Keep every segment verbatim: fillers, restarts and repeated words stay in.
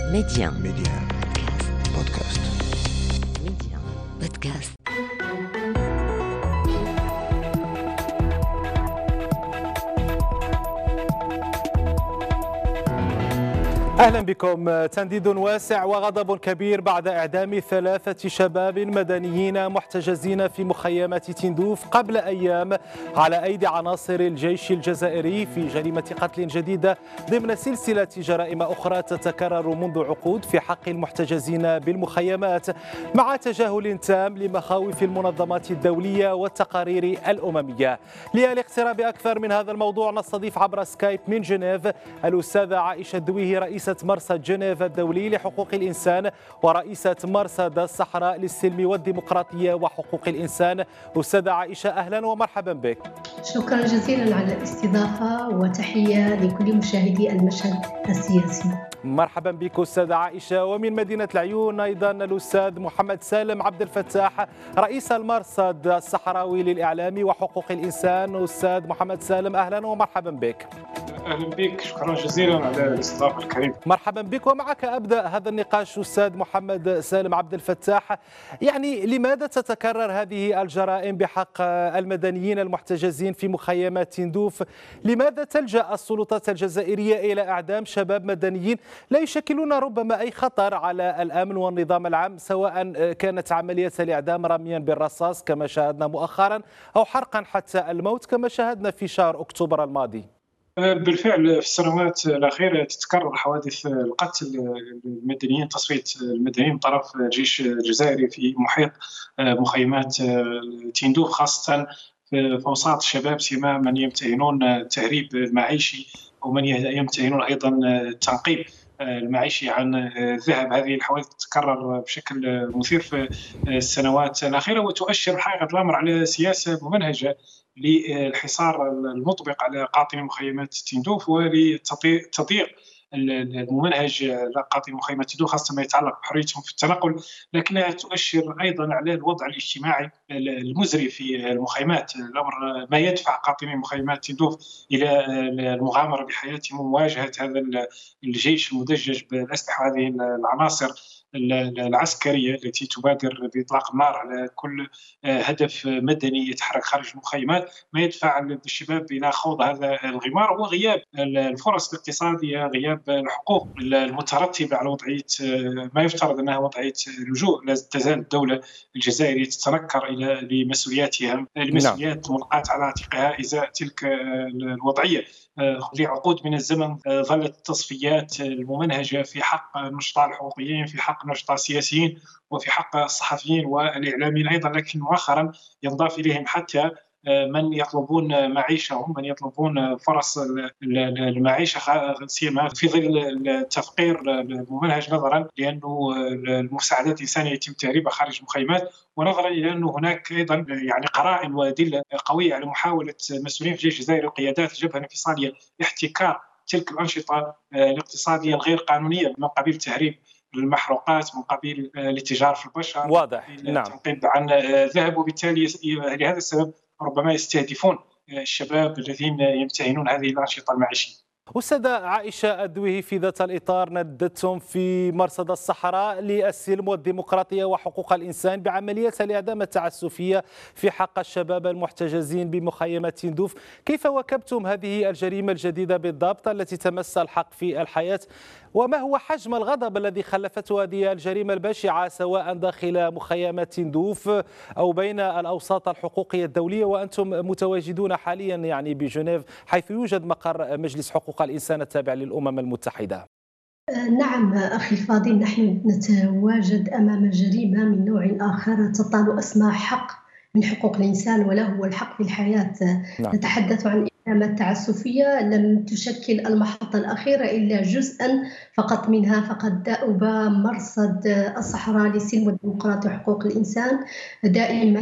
ميديان ميديان بودكاست. ميديان بودكاست. أهلا بكم. تنديد واسع وغضب كبير بعد إعدام ثلاثة شباب مدنيين محتجزين في مخيمات تندوف قبل أيام على أيدي عناصر الجيش الجزائري في جريمة قتل جديدة ضمن سلسلة جرائم أخرى تتكرر منذ عقود في حق المحتجزين بالمخيمات، مع تجاهل تام لمخاوف المنظمات الدولية والتقارير الأممية. للاقتراب أكثر من هذا الموضوع نستضيف عبر سكايب من جنيف الأستاذة عائشة الدويهي، رئيسة مرصد جنيف الدولي لحقوق الإنسان ورئيسة مرصد الصحراء للسلم والديمقراطية وحقوق الإنسان. أستاذة عائشة، أهلا ومرحبا بك. شكرا جزيلا على الاستضافة وتحية لكل مشاهدي المشهد السياسي. مرحبا بك أستاذة عائشة. ومن مدينة العيون أيضا الأستاذ محمد سالم عبد الفتاح، رئيس المرصد الصحراوي للإعلام وحقوق الإنسان. أستاذ محمد سالم، أهلا ومرحبا بك. أهلا بك، شكرا جزيلا على الاستضافة الكريمة. مرحبا بك. ومعك أبدأ هذا النقاش أستاذ محمد سالم عبد الفتاح، يعني لماذا تتكرر هذه الجرائم بحق المدنيين المحتجزين في مخيمات تندوف؟ لماذا تلجأ السلطات الجزائرية إلى إعدام شباب مدنيين لا يشكلون ربما أي خطر على الأمن والنظام العام، سواء كانت عملية الإعدام رميا بالرصاص كما شاهدنا مؤخرا أو حرقا حتى الموت كما شاهدنا في شهر أكتوبر الماضي؟ بالفعل في السنوات الأخيرة تتكرر حوادث القتل المدنيين، تصفية المدنيين من طرف الجيش الجزائري في محيط مخيمات تندوف، خاصة في أوساط الشباب، سما من يمتهنون التهريب المعيشي ومن يمتهنون أيضا التنقيب المعيشي عن الذهب. هذه الحوادث تتكرر بشكل مثير في السنوات الأخيرة، وتؤشر حقيقة الأمر على سياسة ممنهجة للحصار المطبق على قاطني مخيمات تندوف ولتضييق الممنهج لقاطني مخيمات تندوف، خاصة ما يتعلق بحريتهم في التنقل، لكنها تؤشر أيضا على الوضع الاجتماعي المزري في المخيمات. الأمر ما يدفع قاطني مخيمات تندوف إلى المغامرة بحياتهم ومواجهة هذا الجيش المدجج بالأسلحة، هذه العناصر العسكرية التي تبادر بإطلاق النار على كل هدف مدني يتحرك خارج المخيمات. ما يدفع الشباب إلى خوض هذا الغمار هو غياب الفرص الاقتصادية، غياب الحقوق المترتبة على وضعية ما يفترض أنها وضعية اللجوء. لا تزال الدولة الجزائرية تتنكر إلى لمسؤولياتها، المسؤوليات ملقاة على عاتقها إزاء تلك الوضعية. لعقود من الزمن ظلت التصفيات الممنهجة في حق النشطاء الحقوقيين، في حق النشطاء السياسيين، وفي حق الصحفيين والإعلاميين أيضا، لكن مؤخرا ينضاف إليهم حتى من يطلبون معيشهم، من يطلبون فرص المعيشة، سيما في ظل التفقير الممنهج، نظرا لأنه المساعدات الإنسانية يتم تهريبها خارج المخيمات، ونظرا إلى أنه هناك أيضا يعني قرائن وأدلة قوية على محاولة مسؤولين في الجيش الجزائري وقيادات الجبهة الانفصالية احتكار تلك الأنشطة الاقتصادية الغير قانونية من قبيل تهريب المحروقات، من قبيل الاتجار في البشر، واضح. نعم. التنقيب عن الذهب، وبالتالي لهذا السبب ربما يستهدفون الشباب الذين يمتهنون هذه الأنشطة المعيشية. أستاذة عائشة الدويهي، في ذات الإطار نددتم في مرصد الصحراء للسلم والديمقراطية وحقوق الإنسان بعملية الإعدام التعسفية في حق الشباب المحتجزين بمخيمات تندوف. كيف واكبتم هذه الجريمة الجديدة بالضبط التي تمس الحق في الحياة؟ وما هو حجم الغضب الذي خلفته هذه الجريمة البشعة سواء داخل مخيمات تندوف أو بين الأوساط الحقوقية الدولية، وأنتم متواجدون حاليا يعني بجنيف حيث يوجد مقر مجلس حقوق الإنسان التابع للأمم المتحدة؟ نعم أخي الفاضل، نحن نتواجد أمام جريمة من نوع آخر تطال أسمى حق من حقوق الإنسان، ولا هو الحق في الحياة. نعم. نتحدث عن الإعدامات التعسفية لم تشكل المحطة الأخيرة إلا جزءا فقط منها. فقد دأب مرصد الصحراء للسلم والديمقراطية وحقوق الإنسان دائما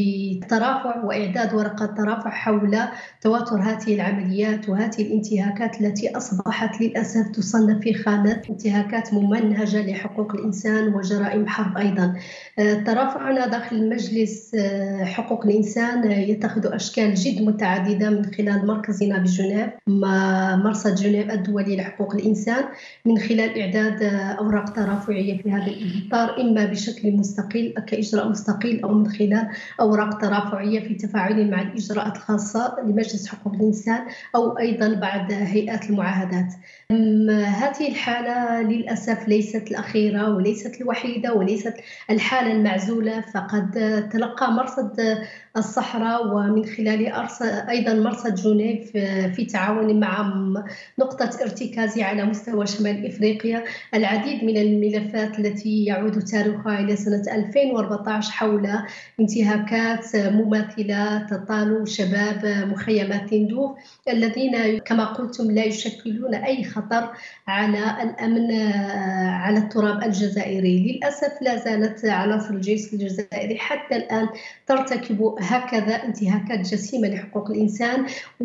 بترافع وإعداد ورقة ترافع حول تواتر هذه العمليات وهذه الانتهاكات التي أصبحت للأسف تصنف في خانة انتهاكات ممنهجة لحقوق الإنسان وجرائم حرب أيضا. ترافعنا داخل مجلس حقوق الإنسان يتخذ أشكال جد متعددة من خلال مركزنا بجنيف مرصد جنيف الدولي لحقوق الإنسان من خلال إعداد أوراق ترافعية في هذا الإطار، إما بشكل مستقل كإجراء مستقل أو من خلال أوراق ترافعية في تفاعل مع الإجراءات الخاصة لمجلس حقوق الإنسان أو أيضا بعض هيئات المعاهدات. هذه الحالة للأسف ليست الأخيرة وليست الوحيدة وليست الحالة المعزولة، فقد تلقى مرصد الصحراء ومن خلال أيضا مرصد جنيف في تعاون مع نقطة ارتكازي على مستوى شمال إفريقيا العديد من الملفات التي يعود تاريخها إلى سنة ألفين وأربعة عشر حول انتهاكات مماثلة تطال شباب مخيمات تندوف الذين كما قلتم لا يشكلون أي خطر على الأمن على التراب الجزائري. للأسف لا زالت عناصر الجيش الجزائري حتى الآن ترتكب هكذا انتهاكات جسيمة لحقوق الإنسان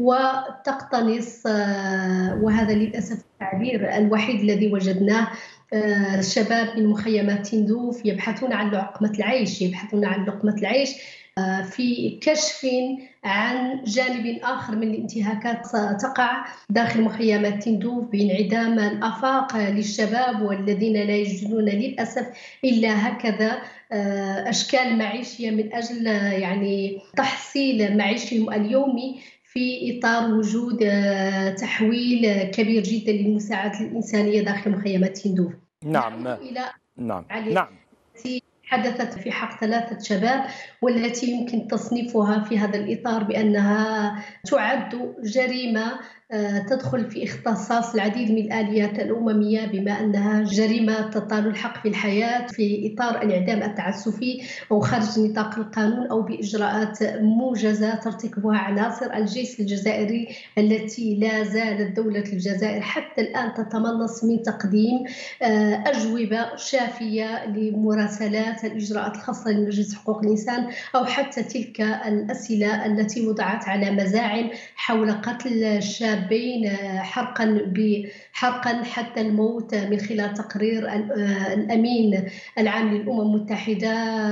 وتقتنص، وهذا للأسف التعبير الوحيد الذي وجدناه، الشباب من مخيمات تندوف يبحثون عن لقمة العيش يبحثون عن لقمة العيش في كشف عن جانب آخر من الانتهاكات تقع داخل مخيمات تندوف بانعدام الآفاق للشباب والذين لا يجدون للأسف إلا هكذا أشكال معيشية من أجل يعني تحصيل معيشهم اليومي في إطار وجود تحويل كبير جدا للمساعدة الإنسانية داخل مخيمات تندوف. نعم إلى نعم نعم حدثت في حق ثلاثة شباب والتي يمكن تصنيفها في هذا الإطار بأنها تعد جريمة تدخل في اختصاص العديد من الآليات الأممية بما أنها جريمة تطال الحق في الحياة في إطار الإعدام التعسفي أو خارج نطاق القانون أو بإجراءات موجزة ترتكبها عناصر الجيش الجزائري التي لا زالت دولة الجزائر حتى الآن تتمنص من تقديم أجوبة شافية لمراسلات الإجراءات الخاصة لمجلس حقوق الإنسان أو حتى تلك الأسئلة التي وضعت على مزاعم حول قتل الشاب بين حرقا بحرقا حتى الموت من خلال تقرير الأمين العام للأمم المتحدة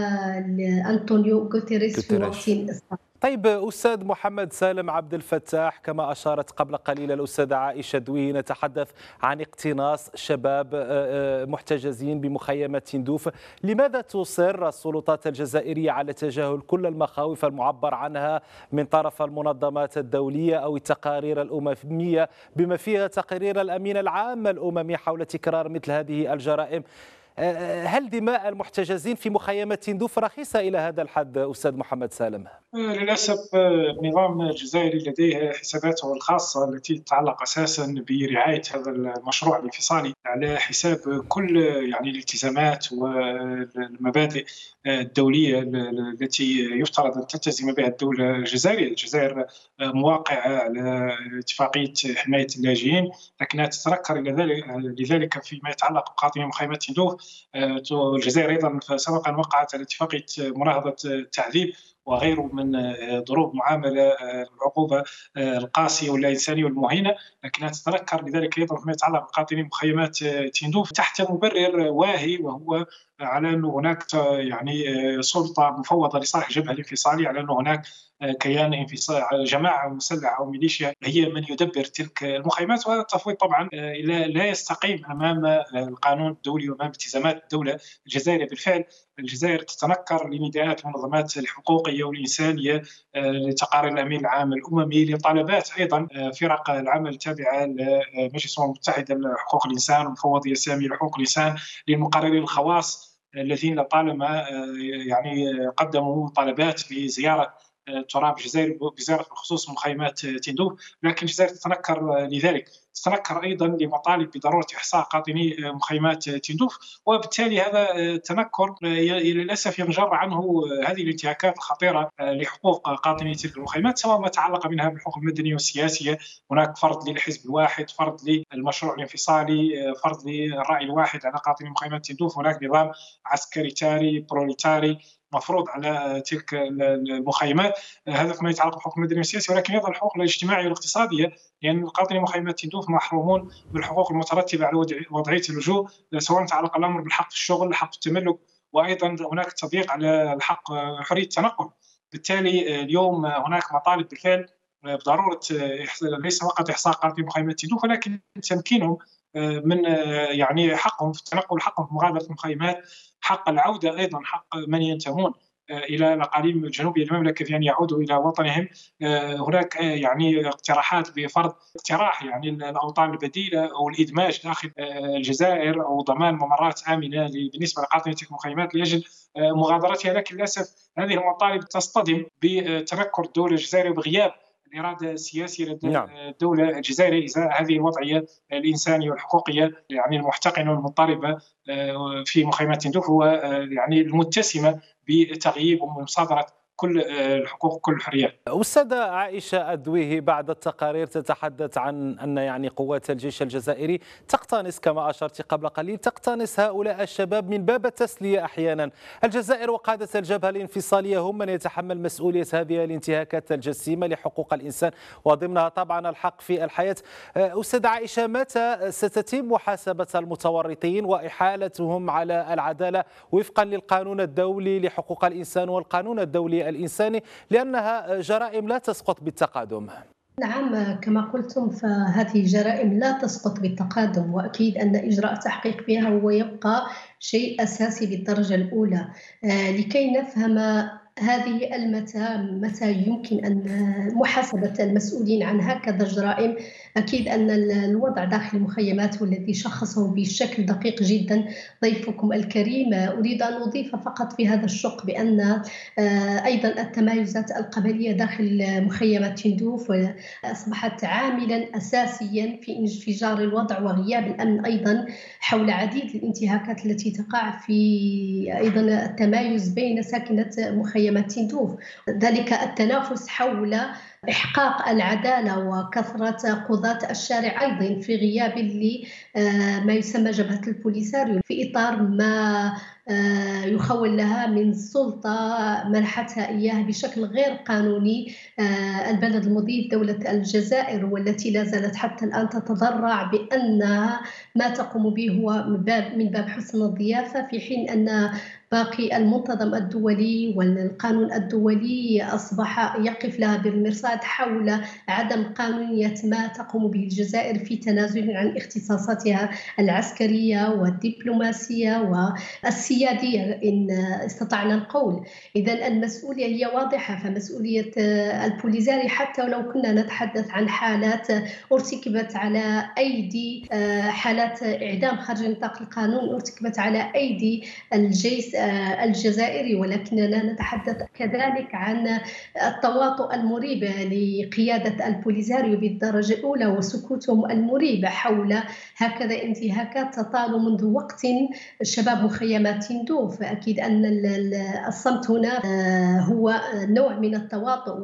أنطونيو غوتيريس في وقت السابق. طيب أستاذ محمد سالم عبد الفتاح، كما أشارت قبل قليل الأستاذة عائشة دوي، نتحدث عن اقتناص شباب محتجزين بمخيمات تندوف. لماذا تصر السلطات الجزائرية على تجاهل كل المخاوف المعبر عنها من طرف المنظمات الدولية أو التقارير الأممية بما فيها تقرير الأمين العام الأممي حول تكرار مثل هذه الجرائم؟ هل دماء المحتجزين في مخيمات تندوف رخيصة إلى هذا الحد أستاذ محمد سالم؟ للأسف النظام الجزائري لديه حساباته الخاصة التي تتعلق أساسا برعاية هذا المشروع الانفصالي على حساب كل يعني الالتزامات والمبادئ الدولية التي يفترض أن تلتزم بها الدولة الجزائرية. الجزائر مواقعة على اتفاقية حماية اللاجئين، لكنها تتنكر إلى ذلك لذلك فيما يتعلق بقاطني مخيمات تندوف. الجزائر أيضا سبقا وقعت على اتفاقية مناهضة التعذيب وغيره من ضروب معاملة العقوبة القاسية واللا إنسانية والمهينة، لكنها تتنكر لذلك أيضا فيما يتعلق بقاطني مخيمات تندوف تحت مبرر واهي، وهو على أنه هناك يعني سلطة مفوضة لصالح الجبهة الانفصالية، على أنه هناك كيان انفصال جماعة مسلحة أو ميليشيا هي من يدبر تلك المخيمات. وهذا التفويض طبعا لا يستقيم أمام القانون الدولي وأمام التزامات الدولة الجزائرية. بالفعل الجزائر تتنكر لنداءات المنظمات الحقوقية والإنسانية، لتقارير الأمين العام الأممي، لطلبات أيضا فرق العمل التابعة لمجلس الأمم المتحدة لحقوق الإنسان والمفوضية السامية لحقوق الإنسان، للمقررين الخواص الذين لطالما يعني قدموا طلبات بزيارة تراب الجزائر بزيارة بالخصوص مخيمات تندوف، لكن الجزائر تتنكر لذلك. تتنكر أيضا لمطالب بضرورة إحصاء قاطني مخيمات تندوف، وبالتالي هذا التنكر للأسف ينجر عنه هذه الانتهاكات الخطيرة لحقوق قاطني تلك المخيمات، سواء ما تعلق منها بالحقوق المدنية والسياسية. هناك فرض للحزب الواحد، فرض للمشروع الانفصالي، فرض للرأي الواحد على قاطني مخيمات تندوف. هناك نظام عسكري تاري بروليتاري مفروض على تلك المخيمات، هذا فيما يتعلق بالحقوق المدنية والسياسية، ولكن أيضا الحقوق الاجتماعية والاقتصادية، لأن يعني قاطني مخيمات تندوف محرومون بالحقوق المترتبة على وضعية اللجوء، سواء تعلق الأمر بالحق في الشغل، حق التملك، وأيضا هناك تضييق على الحق حرية التنقل. بالتالي اليوم هناك مطالب بالفعل بضروره ليس فقط احصاء قاضي مخيمات تندوف، ولكن تمكينهم من يعني حقهم في التنقل، حقهم في مغادره المخيمات، حق العوده ايضا، حق من ينتمون الى الاقاليم الجنوبيه للمملكه في ان يعودوا الى وطنهم. هناك يعني اقتراحات بفرض اقتراح يعني الاوطان البديله او الادماج داخل الجزائر او ضمان ممرات امنه بالنسبه لقاطنيه المخيمات لاجل مغادرتها، لكن للاسف هذه المطالب تصطدم بتنكر الدوله الجزائريه وبغياب الإرادة السياسية لدى نعم. الدولة الجزائرية إزاء هذه الوضعية الإنسانية والحقوقية يعني المحتقنة والمضطربة في مخيمات تندوف، هو يعني المتسمة بتغييب ومصادرة كل الحقوق وكل الحريات. أستاذة عائشة الدويهي، بعض التقارير تتحدث عن أن يعني قوات الجيش الجزائري تقتنص كما أشرت قبل قليل تقتنص هؤلاء الشباب من باب التسلية أحيانا. الجزائر وقادة الجبهة الانفصالية هم من يتحمل مسؤولية هذه الانتهاكات الجسيمة لحقوق الإنسان وضمنها طبعا الحق في الحياة. أستاذة عائشة، متى ستتم محاسبة المتورطين وإحالتهم على العدالة وفقا للقانون الدولي لحقوق الإنسان والقانون الدولي الإنساني، لأنها جرائم لا تسقط بالتقادم؟ نعم، كما قلتم فهذه جرائم لا تسقط بالتقادم، وأكيد أن إجراء تحقيق بها هو يبقى شيء أساسي بالدرجة الأولى. لكي نفهم هذه المتى متى يمكن أن محاسبة المسؤولين عن هكذا جرائم، أكيد أن الوضع داخل المخيمات والذي شخصه بشكل دقيق جدا ضيفكم الكريم. أريد أن أضيف فقط في هذا الشق بأن أيضا التمايزات القبلية داخل مخيمات تندوف أصبحت عاملا أساسيا في انفجار الوضع وغياب الأمن أيضا حول عديد الانتهاكات التي تقع في أيضا التمايز بين ساكنة مخيمات تندوف. ذلك التنافس حول إحقاق العدالة وكثرة قضاة الشارع أيضا في غياب لما يسمى جبهة البوليساريو في إطار ما يخول لها من سلطة منحتها إياه بشكل غير قانوني البلد المضيف دولة الجزائر، والتي لا زالت حتى الآن تتضرع بأنها ما تقوم به هو من باب حسن الضيافة، في حين أن باقي المنتظم الدولي والقانون الدولي أصبح يقف لها بالمرصاد حول عدم قانونية ما تقوم به الجزائر في تنازل عن اختصاصاتها العسكرية والدبلوماسية والسيادية إن استطعنا القول. إذن المسؤولية هي واضحة، فمسؤولية البوليساري حتى ولو كنا نتحدث عن حالات ارتكبت على أيدي حالات إعدام خارج نطاق القانون ارتكبت على أيدي الجيش الجزائري، ولكننا نتحدث كذلك عن التواطؤ المريب لقيادة البوليساريو بالدرجة الأولى وسكوتهم المريب حول هكذا انتهاكات تطال منذ وقت شباب مخيمات تندوف. فأكيد أن الصمت هنا هو نوع من التواطؤ،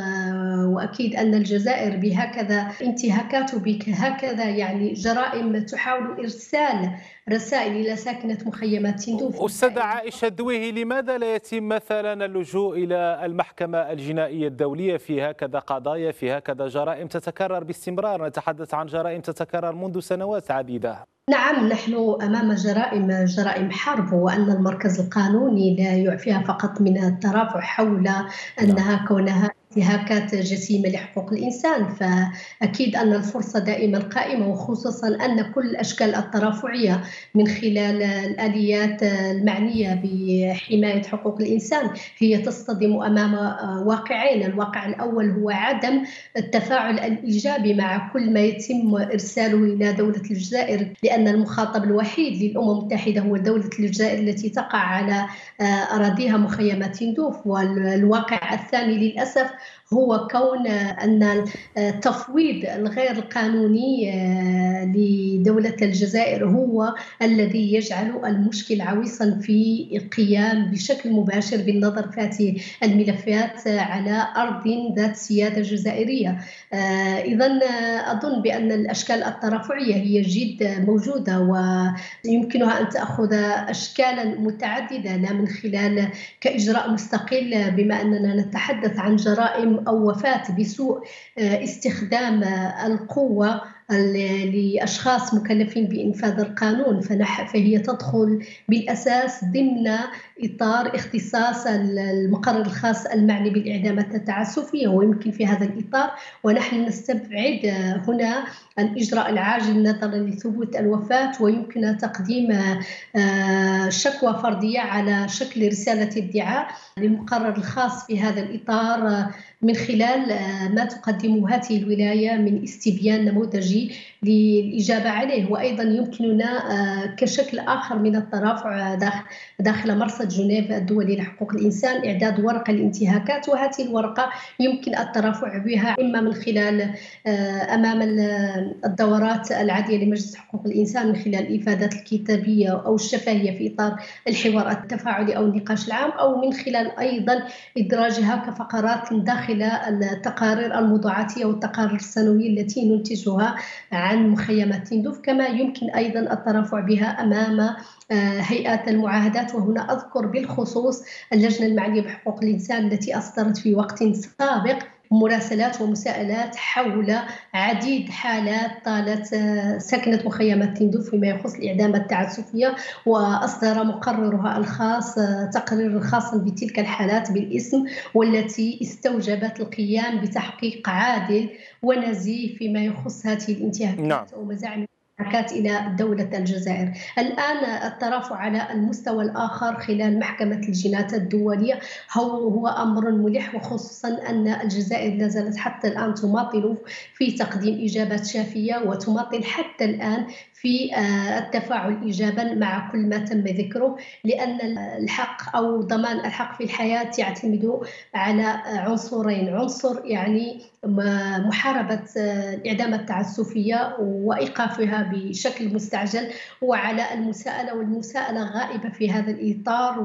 وأكيد أن الجزائر بهكذا انتهاكات وبهكذا يعني جرائم تحاول إرسال رسائل إلى ساكنة مخيمات تندوف. أستاذة عائشة الدويهي، لماذا لا يتم مثلا اللجوء إلى المحكمة الجنائية الدولية في هكذا قضايا، في هكذا جرائم تتكرر باستمرار؟ نتحدث عن جرائم تتكرر منذ سنوات عديدة. نعم، نحن أمام جرائم جرائم حرب، وأن المركز القانوني لا يعفيها فقط من الترافع حول أنها كونها انتهاكات جسيمة لحقوق الإنسان، فأكيد أن الفرصة دائما قائمة، وخصوصا أن كل الأشكال الترافعية من خلال الآليات المعنية بحماية حقوق الإنسان هي تصطدم أمام واقعين. الواقع الأول هو عدم التفاعل الإيجابي مع كل ما يتم إرساله إلى دولة الجزائر، لأن المخاطب الوحيد للأمم المتحدة هو دولة الجزائر التي تقع على أراضيها مخيمات تندوف. والواقع الثاني للأسف هو كون أن التفويض الغير القانوني لدولة الجزائر هو الذي يجعل المشكل عويصا في القيام بشكل مباشر بالنظر في هذه الملفات على أرض ذات سيادة جزائرية. إذن أظن بأن الأشكال الترافعية هي جد موجودة ويمكنها أن تأخذ أشكالا متعددة، لا من خلال كإجراء مستقل بما أننا نتحدث عن جرائم أو وفاة بسوء استخدام القوة لأشخاص مكلفين بإنفاذ القانون، فهي تدخل بالأساس ضمن إطار اختصاص المقرر الخاص المعني بالإعدامات التعسفية، ويمكن في هذا الإطار ونحن نستبعد هنا الإجراء العاجل نظرا لثبوت الوفاة، ويمكن تقديم شكوى فردية على شكل رسالة ادعاء للمقرر الخاص في هذا الإطار من خلال ما تقدمه هذه الولاية من استبيان نموذجي للإجابة عليه. وأيضا يمكننا كشكل آخر من الترافع داخل مرصد جنيف الدولي لحقوق الإنسان إعداد ورقة الانتهاكات، وهذه الورقة يمكن الترافع بها إما من خلال أمام الدورات العادية لمجلس حقوق الإنسان من خلال الإفادات الكتابية أو الشفهية في إطار الحوار التفاعلي أو النقاش العام، أو من خلال أيضا إدراجها كفقرات داخل التقارير الموضوعاتية والتقارير السنوية التي ننتجها عن مخيمات تندوف. كما يمكن أيضا الترافع بها أمام هيئات المعاهدات، وهنا أذكر بالخصوص اللجنة المعنية بحقوق الإنسان التي أصدرت في وقت سابق مراسلات ومساءلات حول عديد حالات طالت سكنة مخيمات تندوف فيما يخص الإعدام التعسفية، وأصدر مقررها الخاص تقرير خاصا بتلك الحالات بالاسم، والتي استوجبت القيام بتحقيق عادل ونزيه فيما يخص هذه الانتهاكات نعم. أو مزاعم حركات إلى دولة الجزائر. الآن الترافع على المستوى الآخر خلال محكمة الجنايات الدولية هو هو أمر ملح، وخصوصا أن الجزائر لا زالت حتى الآن تماطل في تقديم إجابات شافية، وتماطل حتى الآن في التفاعل إيجابا مع كل ما تم ذكره، لأن الحق أو ضمان الحق في الحياة يعتمد على عنصرين: عنصر يعني محاربة الإعدام التعسفية وإيقافها بشكل مستعجل، وعلى المساءلة، والمساءلة غائبة في هذا الإطار،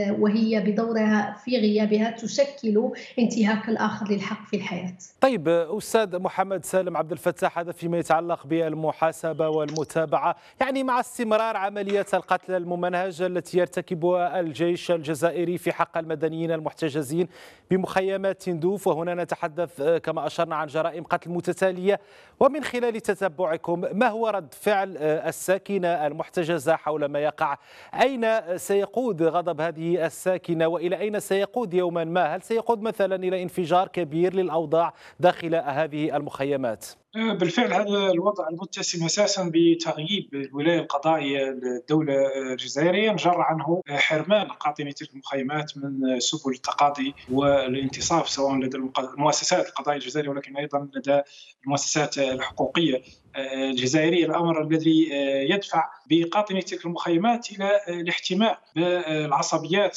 وهي بدورها في غيابها تشكل انتهاكا آخر للحق في الحياة. طيب أستاذ محمد سالم عبد الفتاح، هذا فيما يتعلق بالمحاسبة والمتابعة، يعني مع استمرار عمليات القتل الممنهجة التي يرتكبها الجيش الجزائري في حق المدنيين المحتجزين بمخيمات تندوف، وهنا نتحدث كما أشرنا عن جرائم قتل متتالية، ومن خلال تتبعكم ما هو رد فعل الساكنة المحتجزة حول ما يقع؟ أين سيقود غضب هذه الساكنة وإلى أين سيقود يوما ما؟ هل سيقود مثلا إلى انفجار كبير للأوضاع داخل هذه المخيمات؟ بالفعل هذا الوضع المتسم اساسا بتغييب الولايه القضائيه للدوله الجزائريه نجر عنه حرمان قاطني تلك المخيمات من سبل التقاضي والانتصاف، سواء لدى المؤسسات القضائيه الجزائريه ولكن ايضا لدى المؤسسات الحقوقيه الجزائريه، الامر الذي يدفع بقاطني تلك المخيمات الى الاحتماء بالعصبيات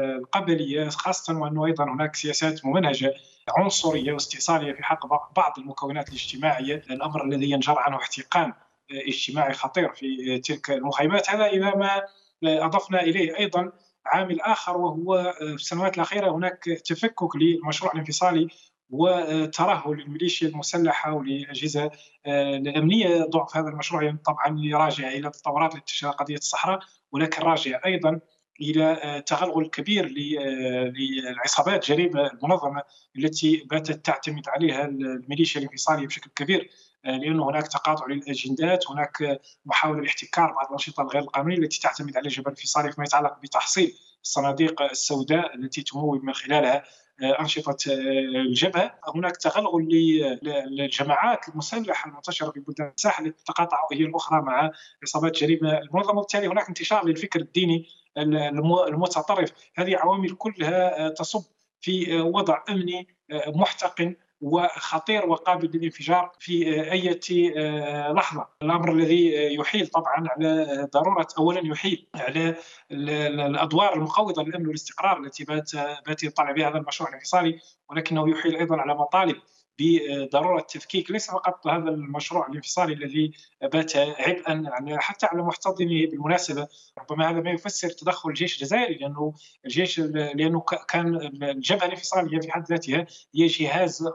القبليه خاصه، وانه ايضا هناك سياسات ممنهجه عنصريه واستئصاليه في حق بعض المكونات الاجتماعيه، الامر الذي ينجر عنه احتقان اجتماعي خطير في تلك المخيمات. هذا اذا ما اضفنا اليه ايضا عامل اخر، وهو في السنوات الاخيره هناك تفكك للمشروع الانفصالي وترهل الميليشيا المسلحه وللاجهزه الامنيه. ضعف هذا المشروع طبعا راجع الى تطورات انتشار قضيه الصحراء، ولكن راجع ايضا الى تغلغل كبير للعصابات الجريمه المنظمه التي باتت تعتمد عليها الميليشيا الانفصاليه بشكل كبير، لانه هناك تقاطع للاجندات، هناك محاوله لاحتكار بعض الانشطه الغير القانونيه التي تعتمد على الجبهه الانفصاليه فيما يتعلق بتحصيل الصناديق السوداء التي تمول من خلالها أنشطة الجبهة. هناك تغلغل للجماعات المسلحة المنتشرة في بلدان الساحل التي تتقاطع هي الأخرى مع عصابات الجريمة المنظمة، وبالتالي هناك انتشار للفكر الديني المتطرف. هذه عوامل كلها تصب في وضع أمني محتقن وخطير وقابل للانفجار في أي لحظة. الأمر الذي يحيل طبعا على ضرورة، أولا يحيل على الأدوار المقوضة للأمن والاستقرار التي بات بات يطلع بها هذا المشروع الانفصالي، ولكنه يحيل أيضا على مطالب بضرورة تفكيك ليس فقط هذا المشروع الانفصالي الذي بات عبئا حتى على محتضنه. بالمناسبة ربما هذا ما يفسر تدخل الجيش الجزائري، لأنه الجيش لأنه كان الجبهة الانفصالية في حد ذاتها هي جهاز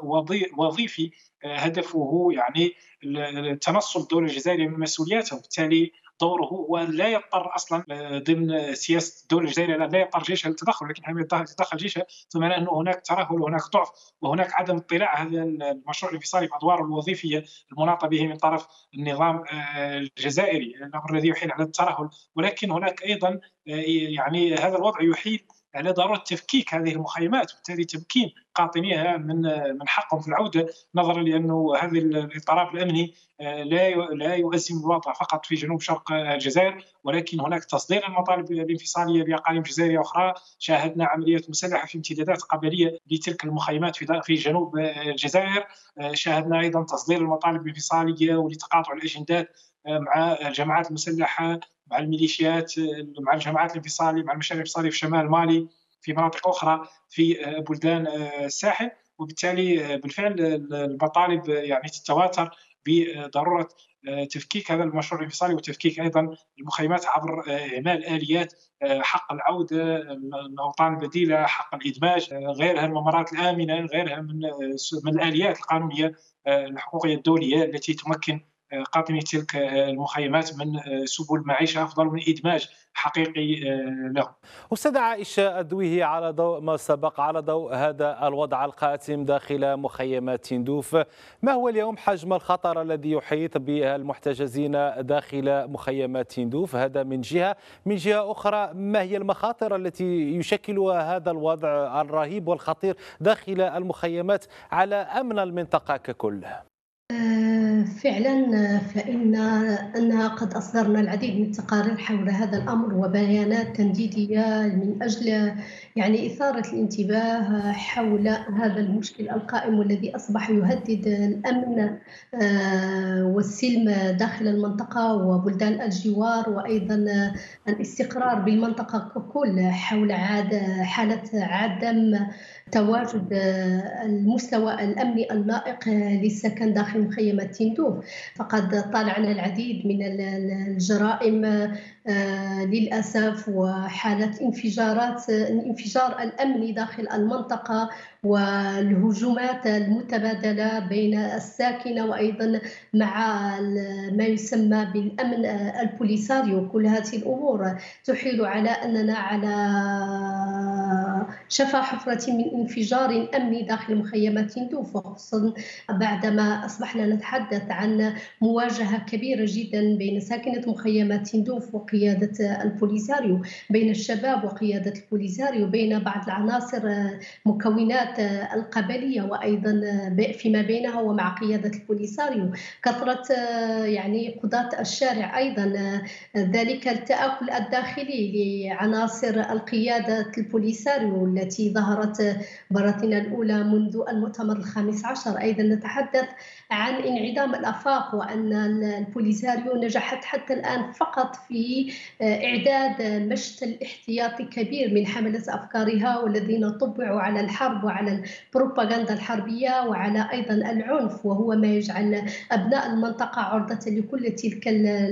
وظيفي هدفه يعني تنصل الدولة الجزائرية من مسؤولياتها، وبالتالي دوره هو أن لا يضطر أصلا ضمن سياسة الدولة الجزائرية لا يضطر جيشها للتدخل، ولكن حينما يتدخل جيشها فمعناه أنه هناك ترهل وهناك ضعف وهناك عدم اطلاع هذا المشروع الانفصالي بأدواره الوظيفية المناطة به من طرف النظام الجزائري، الأمر الذي يحيل على الترهل. ولكن هناك أيضا يعني هذا الوضع يحيل على ضرورة تفكيك هذه المخيمات وبالتالي تمكين قاطنيها من من حقهم في العودة، نظرا لأنه هذا الاضطراب الأمني لا لا يؤزم الوضع فقط في جنوب شرق الجزائر، ولكن هناك تصدير المطالب الانفصالية بأقاليم جزائرية أخرى. شاهدنا عمليات مسلحة في امتدادات قبلية لتلك المخيمات في جنوب الجزائر. شاهدنا أيضا تصدير المطالب الانفصالية ولتقاطع الأجندات مع الجماعات المسلحة، مع الميليشيات، مع الجماعات الانفصالية، مع المشاريع الانفصالية في شمال مالي، في مناطق أخرى في بلدان الساحل. وبالتالي بالفعل المطالب يعني تتواتر بضرورة تفكيك هذا المشروع الانفصالي وتفكيك أيضا المخيمات عبر إعمال آليات حق العودة، الأوطان البديلة، حق الإدماج، غيرها الممرات الآمنة، غيرها من من الآليات القانونية الحقوقية الدولية التي تمكن قاطني تلك المخيمات من سبل معيشة أفضل ومن إدماج حقيقي لهم. أستاذة عائشة الدويهي، على ضوء ما سبق، على ضوء هذا الوضع القاتم داخل مخيمات تندوف، ما هو اليوم حجم الخطر الذي يحيط بالمحتجزين داخل مخيمات تندوف؟ هذا من جهة. من جهة أخرى، ما هي المخاطر التي يشكلها هذا الوضع الرهيب والخطير داخل المخيمات على أمن المنطقة ككل؟ فعلا فإن أنها قد أصدرنا العديد من التقارير حول هذا الأمر وبيانات تنديدية من أجل يعني إثارة الانتباه حول هذا المشكل القائم والذي أصبح يهدد الأمن والسلم داخل المنطقة وبلدان الجوار، وأيضا الاستقرار بالمنطقة ككل حول عاد حالة عدم تواجد المستوى الأمني اللائق للسكن داخل مخيمات تندوف. فقد طالعنا العديد من الجرائم للأسف وحالة انفجارات الانفجار الأمني داخل المنطقة والهجومات المتبادلة بين الساكنة وأيضا مع ما يسمى بالأمن البوليساريو. كل هذه الأمور تحيل على أننا على شفا حفرة من انفجار أمني داخل مخيمات تندوف، وخصوصا بعدما أصبحنا نتحدث عن مواجهة كبيرة جدا بين ساكنة مخيمات تندوف وقيادة البوليساريو، بين الشباب وقيادة البوليساريو، بين بعض العناصر مكونات القبلية وأيضا فيما بينها ومع قيادة البوليساريو. كثرة يعني قضاة الشارع، أيضا ذلك التآكل الداخلي لعناصر القيادة البوليساريو التي ظهرت براثنها الأولى منذ المؤتمر الخامس عشر. أيضا نتحدث عن انعدام الآفاق، وأن البوليساريو نجحت حتى الآن فقط في إعداد مشتل احتياطي كبير من حملة أفكارها والذين طبعوا على الحرب وعلى البروباغندا الحربية وعلى أيضا العنف، وهو ما يجعل أبناء المنطقة عرضة لكل تلك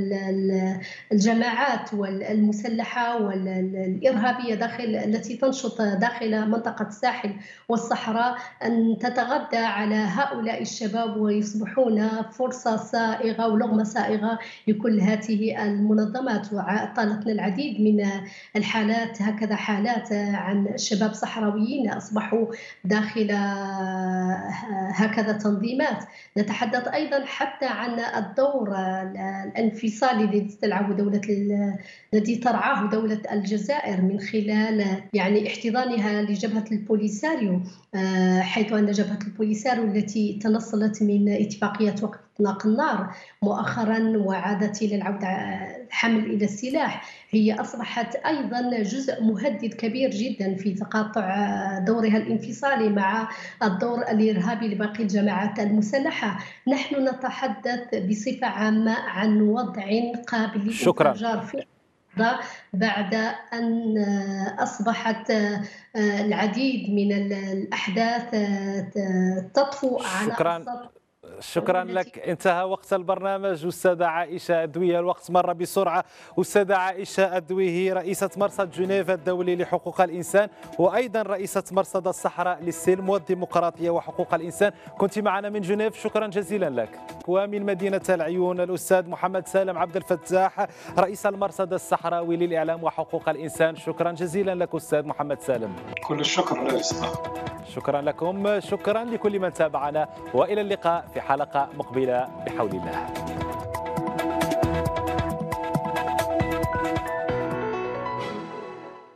الجماعات والمسلحة والإرهابية داخل التي تنشط داخل منطقة الساحل والصحراء أن تتغذى على هؤلاء الشباب ويصبحون فرصة سائغة ولغمة سائغة لكل هذه المنظمات. وطالتنا العديد من الحالات، هكذا حالات عن شباب صحراويين أصبحوا داخل هكذا تنظيمات. نتحدث أيضا حتى عن الدور الانفصالي الذي تلعب دولة الذي ترعاه دولة الجزائر من خلال يعني احتضانها لجبهة البوليساريو، حيث أن جبهة البوليساريو التي تنصلت من اتفاقية وقف إطلاق النار مؤخرا وعادت إلى العودة الحمل إلى السلاح، هي أصبحت أيضا جزء مهدد كبير جدا في تقاطع دورها الانفصالي مع الدور الإرهابي لباقي الجماعات المسلحة. نحن نتحدث بصفة عامة عن وضع قابل للانفجار في بعد أن أصبحت العديد من الأحداث تطفو على شكرا شكرا لك. انتهى وقت البرنامج. أستاذة عائشة الدويهي، الوقت مر بسرعة. أستاذة عائشة الدويهي، رئيسة مرصد جنيف الدولي لحقوق الإنسان وأيضا رئيسة مرصد الصحراء للسلم والديمقراطية وحقوق الإنسان، كنت معنا من جنيف، شكرا جزيلا لك. ومن مدينة العيون الأستاذ محمد سالم عبد الفتاح، رئيس المرصد الصحراوي للإعلام وحقوق الإنسان، شكرا جزيلا لك أستاذ محمد سالم. كل الشكر للاستضافة. شكرا لكم، شكرا لكل من تابعنا، وإلى اللقاء في حلقة مقبلة بحول الله.